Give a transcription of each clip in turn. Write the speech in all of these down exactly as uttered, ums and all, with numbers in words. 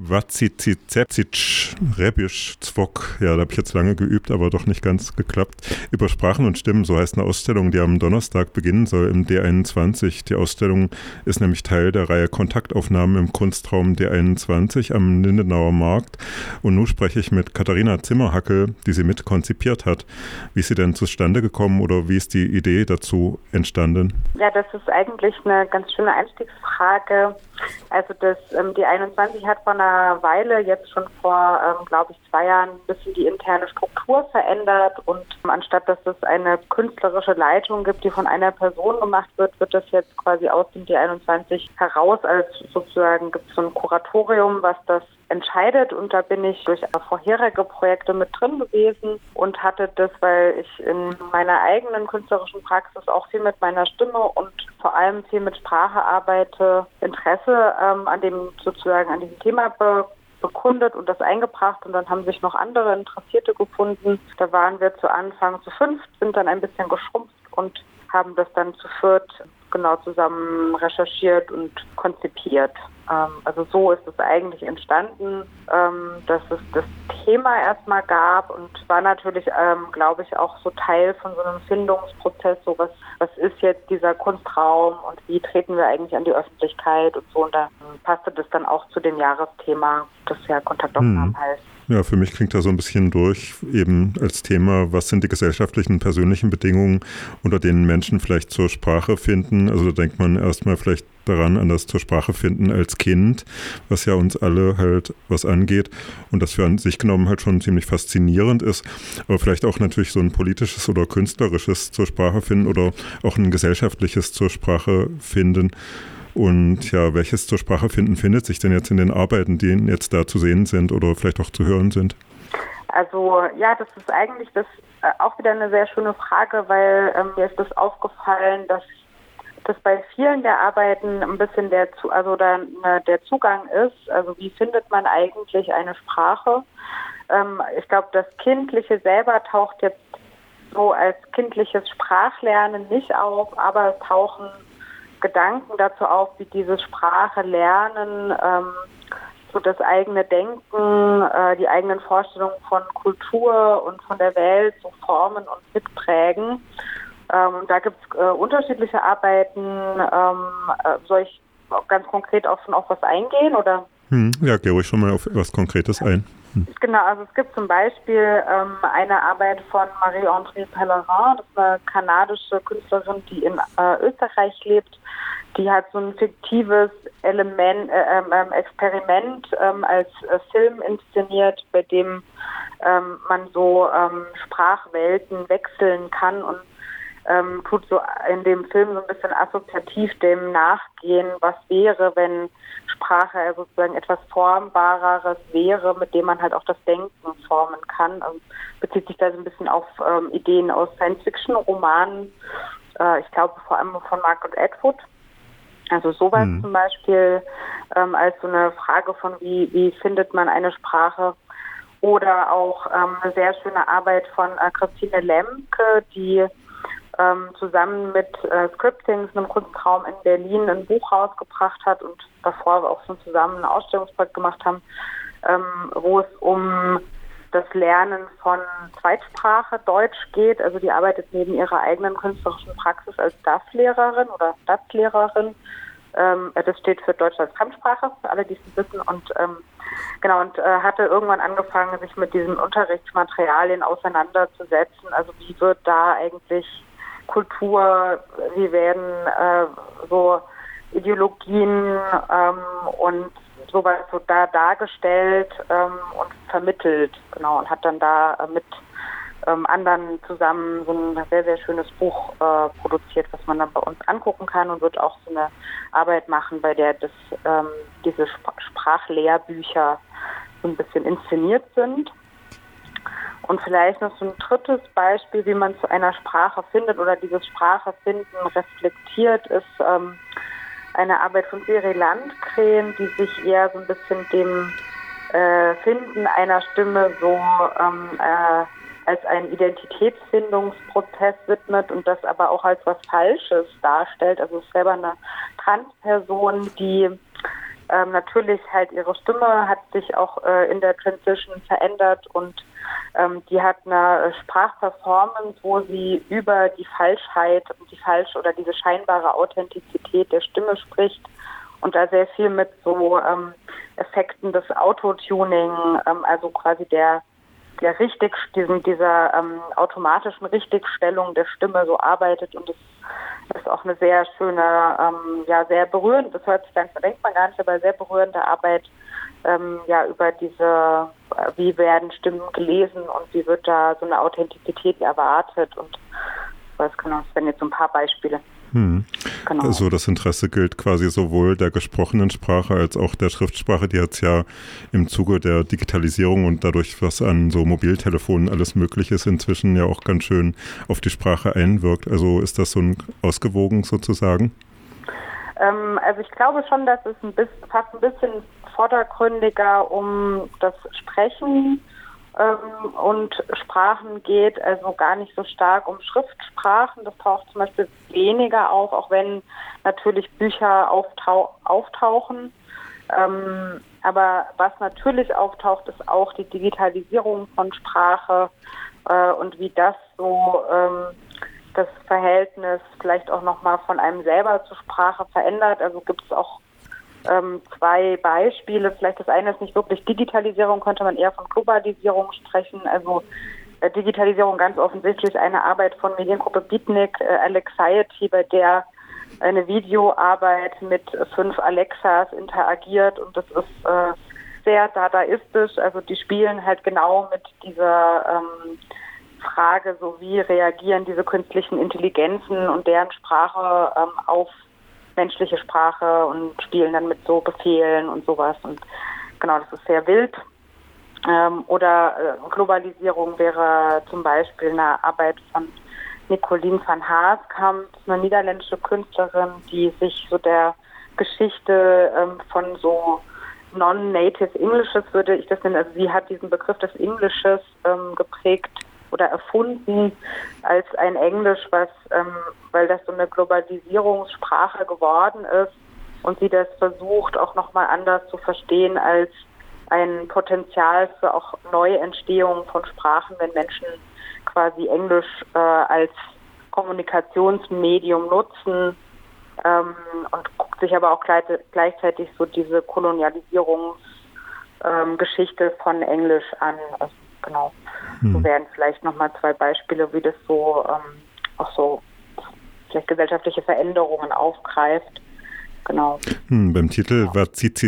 Wacicicecic Rebisch Zwok, ja, da habe ich jetzt lange geübt, aber doch nicht ganz geklappt, über Sprachen und Stimmen, so heißt eine Ausstellung, die am Donnerstag beginnen soll im D einundzwanzig. Die Ausstellung ist nämlich Teil der Reihe Kontaktaufnahmen im Kunstraum D einundzwanzig am Lindenauer Markt. Und nun spreche ich mit Katharina Zimmerhackel, die sie mit konzipiert hat. Wie ist sie denn zustande gekommen oder wie ist die Idee dazu entstanden? Ja, das ist eigentlich eine ganz schöne Einstiegsfrage. Also das ähm, D einundzwanzig hat vor einer Weile, jetzt schon vor, ähm, glaube ich, zwei Jahren, ein bisschen die interne Struktur verändert und ähm, anstatt, dass es eine künstlerische Leitung gibt, die von einer Person gemacht wird, wird das jetzt quasi aus dem D einundzwanzig heraus als sozusagen, gibt es so ein Kuratorium, was das entscheidet, und da bin ich durch vorherige Projekte mit drin gewesen und hatte das, weil ich in meiner eigenen künstlerischen Praxis auch viel mit meiner Stimme und vor allem viel mit Sprache arbeite, Interesse ähm, an dem sozusagen an diesem Thema be bekundet und das eingebracht, und dann haben sich noch andere Interessierte gefunden. Da waren wir zu Anfang zu fünft, sind dann ein bisschen geschrumpft und haben das dann zu viert genau zusammen recherchiert und konzipiert. Ähm, also so ist es eigentlich entstanden, ähm, dass es das Thema erstmal gab, und war natürlich, ähm, glaube ich, auch so Teil von so einem Findungsprozess, so was, was ist jetzt dieser Kunstraum und wie treten wir eigentlich an die Öffentlichkeit und so, und da passte das dann auch zu dem Jahresthema, das ja Kontaktaufnahmen hm. heißt. Ja, für mich klingt da so ein bisschen durch, eben als Thema, was sind die gesellschaftlichen, persönlichen Bedingungen, unter denen Menschen vielleicht zur Sprache finden. Also da denkt man erstmal vielleicht daran, an das zur Sprache finden als Kind, was ja uns alle halt was angeht und das für an sich genommen halt schon ziemlich faszinierend ist, aber vielleicht auch natürlich so ein politisches oder künstlerisches zur Sprache finden oder auch ein gesellschaftliches zur Sprache finden. Und ja, welches zur Sprache finden findet sich denn jetzt in den Arbeiten, die jetzt da zu sehen sind oder vielleicht auch zu hören sind? Also ja, das ist eigentlich das äh, auch wieder eine sehr schöne Frage, weil ähm, mir ist das aufgefallen, dass das bei vielen der Arbeiten ein bisschen der also der, der Zugang ist. Also wie findet man eigentlich eine Sprache? Ähm, ich glaube, das Kindliche selber taucht jetzt so als kindliches Sprachlernen nicht auf, aber es tauchen Gedanken dazu auf, wie dieses Sprache lernen, ähm, so das eigene Denken, äh, die eigenen Vorstellungen von Kultur und von der Welt so formen und mitprägen. Ähm, da gibt es äh, unterschiedliche Arbeiten. Ähm, äh, soll ich ganz konkret auch schon auf was eingehen, oder? Hm, ja, gehe ruhig schon mal auf was Konkretes ein. Hm. Genau, also es gibt zum Beispiel ähm, eine Arbeit von Marie-Andrée Pellerin, das ist eine kanadische Künstlerin, die in äh, Österreich lebt. Die hat so ein fiktives Element, äh, ähm, Experiment ähm, als äh, Film inszeniert, bei dem ähm, man so ähm, Sprachwelten wechseln kann, und ähm, tut so in dem Film so ein bisschen assoziativ dem nachgehen, was wäre, wenn Sprache sozusagen etwas Formbareres wäre, mit dem man halt auch das Denken formen kann. Also bezieht sich da so ein bisschen auf ähm, Ideen aus Science-Fiction-Romanen, äh, ich glaube vor allem von Margaret Atwood. Also sowas hm. zum Beispiel ähm, als so eine Frage von, wie, wie findet man eine Sprache. Oder auch ähm, eine sehr schöne Arbeit von äh, Christine Lemke, die ähm, zusammen mit äh, Scriptings, einem Kunstraum in Berlin, ein Buch rausgebracht hat und davor auch schon zusammen ein Ausstellungsprojekt gemacht haben, ähm, wo es um das Lernen von Zweitsprache Deutsch geht. Also die arbeitet neben ihrer eigenen künstlerischen Praxis als D A F-Lehrerin oder D A T-Lehrerin. Ähm, das steht für Deutsch als Fremdsprache, für alle, die es wissen. Und ähm, genau, und äh, hatte irgendwann angefangen, sich mit diesen Unterrichtsmaterialien auseinanderzusetzen. Also wie wird da eigentlich Kultur, wie werden äh, so Ideologien ähm, und sowas so da dargestellt ähm, und vermittelt, genau, und hat dann da äh, mit ähm, anderen zusammen so ein sehr, sehr schönes Buch äh, produziert, was man dann bei uns angucken kann, und wird auch so eine Arbeit machen, bei der das, ähm, diese Sp- Sprachlehrbücher so ein bisschen inszeniert sind. Und vielleicht noch so ein drittes Beispiel, wie man zu einer Sprache findet oder dieses Sprache finden reflektiert, ist ähm, eine Arbeit von Siri Landgren, die sich eher so ein bisschen dem äh, Finden einer Stimme so ähm, äh, als einen Identitätsfindungsprozess widmet und das aber auch als was Falsches darstellt. Also es ist selber eine Transperson, die Ähm, natürlich halt ihre Stimme hat sich auch äh, in der Transition verändert und ähm, die hat eine Sprachperformance, wo sie über die Falschheit, die falsche oder diese scheinbare Authentizität der Stimme spricht und da sehr viel mit so ähm, Effekten des Autotuning, ähm, also quasi der der richtig diesen dieser ähm, automatischen Richtigstellung der Stimme so arbeitet und das ist auch eine sehr schöne, ähm, ja sehr berührende, das hört sich langsam, denkt man gar nicht, aber sehr berührende Arbeit ähm, ja über diese, äh, wie werden Stimmen gelesen und wie wird da so eine Authentizität erwartet und was genau, das wären jetzt so ein paar Beispiele. Hm. Genau. Also das Interesse gilt quasi sowohl der gesprochenen Sprache als auch der Schriftsprache, die jetzt ja im Zuge der Digitalisierung und dadurch, was an so Mobiltelefonen alles möglich ist, inzwischen ja auch ganz schön auf die Sprache einwirkt. Also ist das so ein ausgewogen sozusagen? Ähm, also ich glaube schon, dass es ein bisschen, fast ein bisschen vordergründiger um das Sprechen Ähm, und Sprachen geht, also gar nicht so stark um Schriftsprachen. Das taucht zum Beispiel weniger auf, auch wenn natürlich Bücher auftau- auftauchen. Ähm, aber was natürlich auftaucht, ist auch die Digitalisierung von Sprache äh, und wie das so ähm, das Verhältnis vielleicht auch nochmal von einem selber zur Sprache verändert. Also gibt es auch Ähm, zwei Beispiele. Vielleicht das eine ist nicht wirklich Digitalisierung, könnte man eher von Globalisierung sprechen. Also äh, Digitalisierung ganz offensichtlich eine Arbeit von Mediengruppe Beatnik, äh, Alexiety, bei der eine Videoarbeit mit fünf Alexas interagiert und das ist äh, sehr dadaistisch. Also die spielen halt genau mit dieser ähm, Frage, so wie reagieren diese künstlichen Intelligenzen und deren Sprache ähm, auf menschliche Sprache und spielen dann mit so Befehlen und sowas. Und genau, das ist sehr wild. Ähm, oder äh, Globalisierung wäre zum Beispiel eine Arbeit von Nicoline van Haaskamp, eine niederländische Künstlerin, die sich so der Geschichte ähm, von so Non-Native Englishes, würde ich das nennen, also sie hat diesen Begriff des Englisches ähm, geprägt oder erfunden als ein Englisch, was, ähm, weil das so eine Globalisierungssprache geworden ist und sie das versucht auch nochmal anders zu verstehen als ein Potenzial für auch Neuentstehung von Sprachen, wenn Menschen quasi Englisch äh, als Kommunikationsmedium nutzen ähm, und guckt sich aber auch gleich, gleichzeitig so diese Kolonialisierungsgeschichte ähm, von Englisch an. Also, genau. Hm. So wären vielleicht nochmal zwei Beispiele, wie das so ähm, auch so vielleicht gesellschaftliche Veränderungen aufgreift. Genau. Hm, beim Titel ja.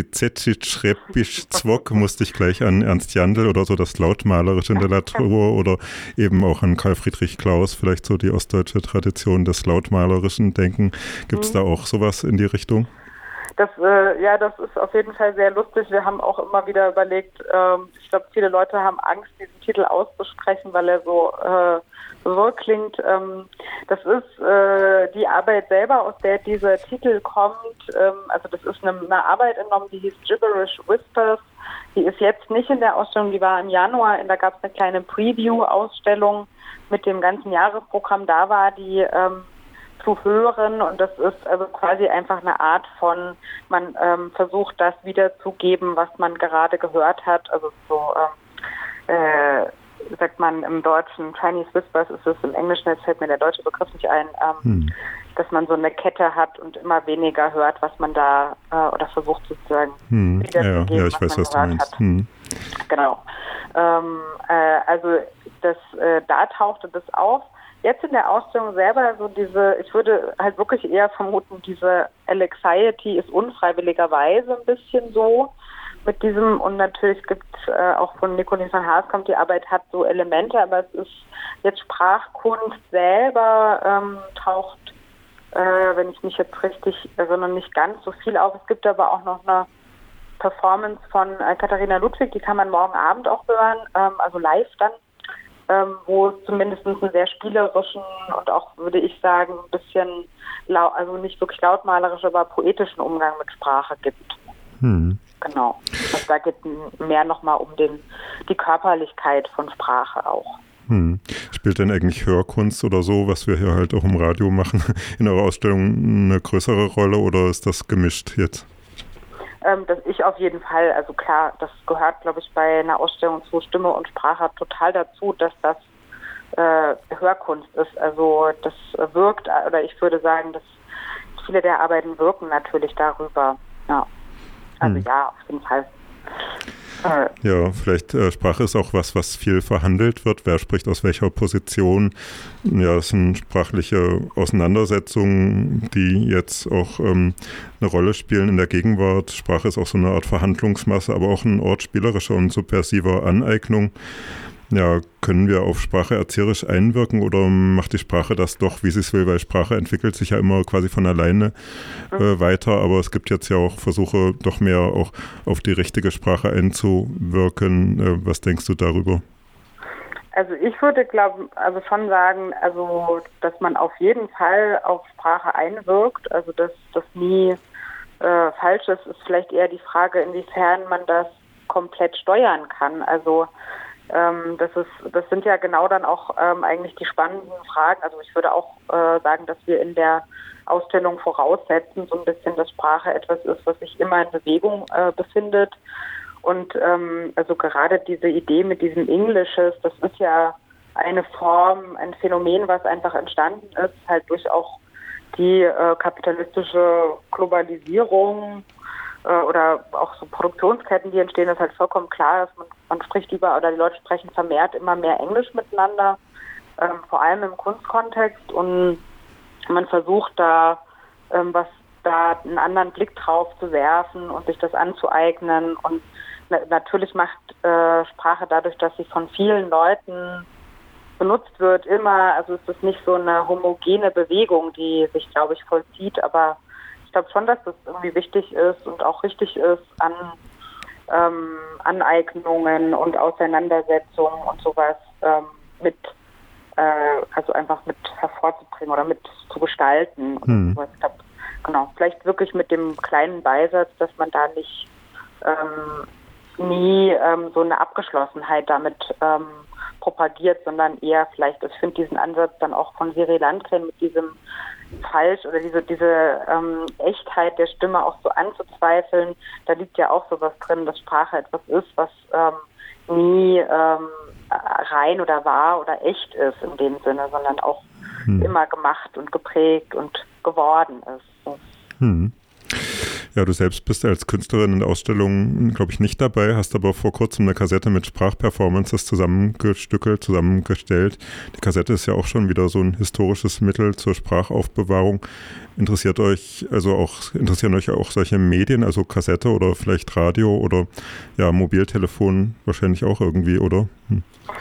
Wazizizetschrebisch-Zwok musste ich gleich an Ernst Jandl oder so das Lautmalerische in der Literatur oder eben auch an Karl Friedrich Klaus, vielleicht so die ostdeutsche Tradition des Lautmalerischen denken. Gibt es mhm. da auch sowas in die Richtung? Das, äh, ja, das ist auf jeden Fall sehr lustig. Wir haben auch immer wieder überlegt, ähm, ich glaube, viele Leute haben Angst, diesen Titel auszusprechen, weil er so äh, so klingt. Ähm, das ist äh, die Arbeit selber, aus der dieser Titel kommt. Ähm, also das ist eine, eine Arbeit entnommen, die hieß Gibberish Whispers. Die ist jetzt nicht in der Ausstellung, die war im Januar. Da gab es eine kleine Preview-Ausstellung mit dem ganzen Jahresprogramm. Da war die ähm, zu hören und das ist also quasi einfach eine Art von, man ähm, versucht das wiederzugeben, was man gerade gehört hat, also so ähm, äh, sagt man im Deutschen Chinese Whispers, ist es im Englischen, jetzt fällt mir der deutsche Begriff nicht ein, ähm, hm. dass man so eine Kette hat und immer weniger hört, was man da äh, oder versucht sozusagen hm. wiederzugeben, ja, ja, ich was weiß, man was gehört du meinst. Hat. Hm. Genau. Ähm, äh, also das, äh, da tauchte das auf. Jetzt in der Ausstellung selber so diese, ich würde halt wirklich eher vermuten, diese Alexiety ist unfreiwilligerweise ein bisschen so mit diesem, und natürlich gibt es äh, auch von Nicoline van Haaskamp, die Arbeit hat so Elemente, aber es ist jetzt Sprachkunst selber ähm, taucht, äh, wenn ich mich jetzt richtig erinnere, nicht ganz so viel auf. Es gibt aber auch noch eine Performance von äh, Katharina Ludwig, die kann man morgen Abend auch hören, ähm, also live dann. Ähm, wo es zumindest einen sehr spielerischen und auch, würde ich sagen, ein bisschen, lau- also nicht wirklich lautmalerisch, aber poetischen Umgang mit Sprache gibt. Hm. Genau. Also da geht es mehr nochmal um den, die Körperlichkeit von Sprache auch. Hm. Spielt denn eigentlich Hörkunst oder so, was wir hier halt auch im Radio machen, in eurer Ausstellung eine größere Rolle oder ist das gemischt jetzt? Ähm, dass ich auf jeden Fall, also klar, das gehört, glaube ich, bei einer Ausstellung zu Stimme und Sprache total dazu, dass das äh, Hörkunst ist. Also das wirkt, oder ich würde sagen, dass viele der Arbeiten wirken natürlich darüber. Ja. Also hm. ja, auf jeden Fall. Ja, vielleicht äh, Sprache ist auch was, was viel verhandelt wird. Wer spricht aus welcher Position? Ja, es sind sprachliche Auseinandersetzungen, die jetzt auch ähm, eine Rolle spielen in der Gegenwart. Sprache ist auch so eine Art Verhandlungsmasse, aber auch ein Ort spielerischer und subversiver Aneignung. Ja, können wir auf Sprache erzieherisch einwirken oder macht die Sprache das doch, wie sie es will, weil Sprache entwickelt sich ja immer quasi von alleine äh, weiter, aber es gibt jetzt ja auch Versuche, doch mehr auch auf die richtige Sprache einzuwirken. Äh, was denkst du darüber? Also ich würde glauben, also schon sagen, also dass man auf jeden Fall auf Sprache einwirkt, also dass das nie äh, falsch ist, ist vielleicht eher die Frage, inwiefern man das komplett steuern kann. Also Ähm, das ist, das sind ja genau dann auch ähm, eigentlich die spannenden Fragen. Also ich würde auch äh, sagen, dass wir in der Ausstellung voraussetzen, so ein bisschen, dass Sprache etwas ist, was sich immer in Bewegung äh, befindet. Und ähm, also gerade diese Idee mit diesem Englisches, das ist ja eine Form, ein Phänomen, was einfach entstanden ist, halt durch auch die äh, kapitalistische Globalisierung oder auch so Produktionsketten, die entstehen, ist halt vollkommen klar, dass man, man spricht über, oder die Leute sprechen vermehrt immer mehr Englisch miteinander, ähm, vor allem im Kunstkontext, und man versucht da ähm, was da einen anderen Blick drauf zu werfen und sich das anzueignen, und na, natürlich macht äh, Sprache dadurch, dass sie von vielen Leuten benutzt wird, immer, also ist es nicht so eine homogene Bewegung, die sich, glaube ich, vollzieht, aber ich glaube schon, dass das irgendwie wichtig ist und auch richtig ist, an ähm, Aneignungen und Auseinandersetzungen und sowas ähm, mit, äh, also einfach mit hervorzubringen oder mit zu gestalten. Hm. Und sowas. Ich glaube, genau, vielleicht wirklich mit dem kleinen Beisatz, dass man da nicht ähm, nie ähm, so eine Abgeschlossenheit damit ähm, propagiert, sondern eher vielleicht, ich finde diesen Ansatz dann auch von Siri Landgren mit diesem falsch oder diese diese ähm, Echtheit der Stimme auch so anzuzweifeln, da liegt ja auch sowas drin, dass Sprache etwas ist, was ähm, nie ähm, rein oder wahr oder echt ist in dem Sinne, sondern auch hm. immer gemacht und geprägt und geworden ist. Hm. Ja, du selbst bist als Künstlerin in der Ausstellung, glaube ich, nicht dabei, hast aber vor kurzem eine Kassette mit Sprachperformances zusammengestückelt, zusammengestellt. Die Kassette ist ja auch schon wieder so ein historisches Mittel zur Sprachaufbewahrung. Interessiert euch, also auch, interessieren euch auch solche Medien, also Kassette oder vielleicht Radio oder ja, Mobiltelefon wahrscheinlich auch irgendwie, oder? Hm.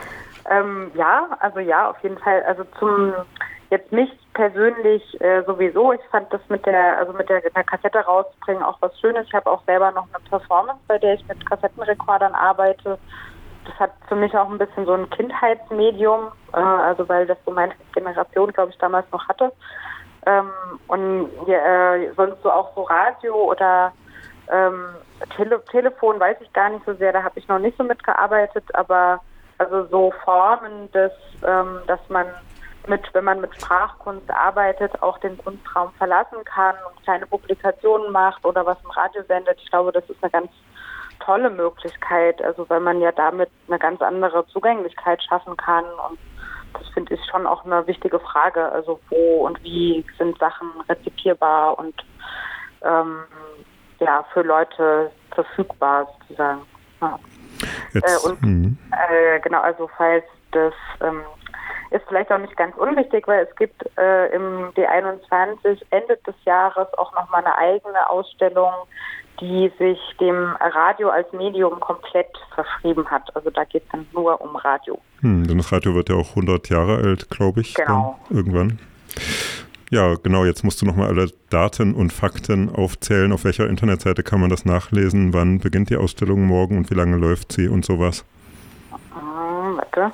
Ähm, ja, also ja, auf jeden Fall. Also zum Jetzt mich persönlich äh, sowieso. Ich fand das mit der, also mit der, der Kassette rauszubringen auch was Schönes. Ich habe auch selber noch eine Performance, bei der ich mit Kassettenrekordern arbeite. Das hat für mich auch ein bisschen so ein Kindheitsmedium, äh, also weil das so meine Generation, glaube ich, damals noch hatte. Ähm, und ja, äh, sonst so auch so Radio oder ähm, Tele- Telefon weiß ich gar nicht so sehr, da habe ich noch nicht so mitgearbeitet, aber also so Formen des, ähm, dass man mit, wenn man mit Sprachkunst arbeitet, auch den Kunstraum verlassen kann und kleine Publikationen macht oder was im Radio sendet. Ich glaube, das ist eine ganz tolle Möglichkeit, also weil man ja damit eine ganz andere Zugänglichkeit schaffen kann, und das finde ich schon auch eine wichtige Frage, also wo und wie sind Sachen rezipierbar und ähm, ja, für Leute verfügbar sozusagen. Ja. Jetzt, äh, und äh, genau, also falls das ähm, ist vielleicht auch nicht ganz unwichtig, weil es gibt äh, im D einundzwanzig Ende des Jahres auch nochmal eine eigene Ausstellung, die sich dem Radio als Medium komplett verschrieben hat. Also da geht es dann nur um Radio. Hm, denn das Radio wird ja auch hundert Jahre alt, glaube ich, genau. Dann irgendwann. Ja, genau, jetzt musst du nochmal alle Daten und Fakten aufzählen. Auf welcher Internetseite kann man das nachlesen? Wann beginnt die Ausstellung morgen und wie lange läuft sie und sowas? Hm, warte.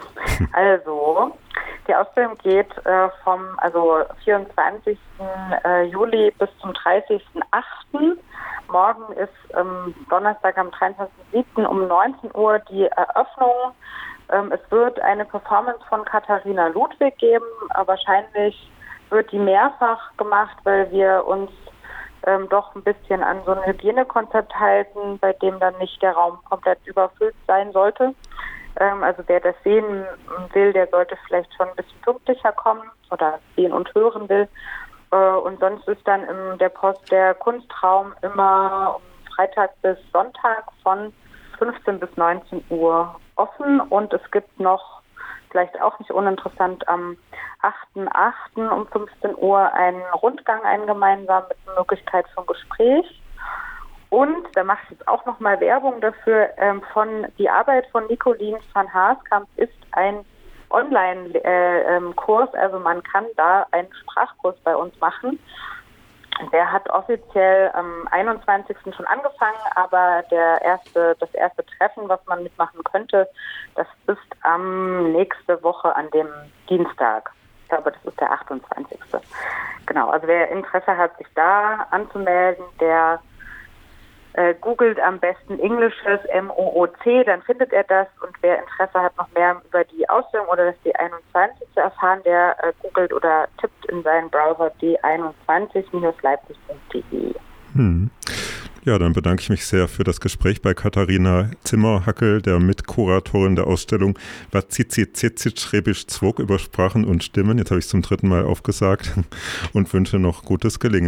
Also, die Ausstellung geht äh, vom also vierundzwanzigsten Äh, Juli bis zum dreißigsten achten Morgen ist ähm, Donnerstag am dreiundzwanzigsten siebten um neunzehn Uhr die Eröffnung. Ähm, es wird eine Performance von Katharina Ludwig geben. Äh, wahrscheinlich wird die mehrfach gemacht, weil wir uns ähm, doch ein bisschen an so ein Hygienekonzept halten, bei dem dann nicht der Raum komplett überfüllt sein sollte. Ähm, also wer das sehen will, der sollte vielleicht schon ein bisschen pünktlicher kommen oder sehen und hören will. Äh, und sonst ist dann in der Post der Kunstraum immer um Freitag bis Sonntag von fünfzehn bis neunzehn Uhr offen und es gibt noch, vielleicht auch nicht uninteressant, am achten achten um fünfzehn Uhr einen Rundgang, einen gemeinsam mit der Möglichkeit von Gespräch. Und, da mache ich jetzt auch nochmal Werbung dafür, ähm, von die Arbeit von Nicolien van Haaskamp ist ein Online-Kurs, äh, also man kann da einen Sprachkurs bei uns machen. Der hat offiziell am einundzwanzigsten schon angefangen, aber der erste, das erste Treffen, was man mitmachen könnte, das ist am nächste Woche an dem Dienstag. Ich glaube, das ist der achtundzwanzigste Genau, also wer Interesse hat, sich da anzumelden, der äh, googelt am besten Englisches M O O C, dann findet er das. Und wer Interesse hat, noch mehr über die Ausstellung oder das D einundzwanzig zu erfahren, der äh, googelt oder tippt in seinen Browser D einundzwanzig Leipzig punkt de. Hm. Ja, dann bedanke ich mich sehr für das Gespräch bei Katharina Zimmerhackel, der Mitkuratorin der Ausstellung Wazizizizic-Rebisch-Zwog über Sprachen und Stimmen. Jetzt habe ich es zum dritten Mal aufgesagt und wünsche noch gutes Gelingen.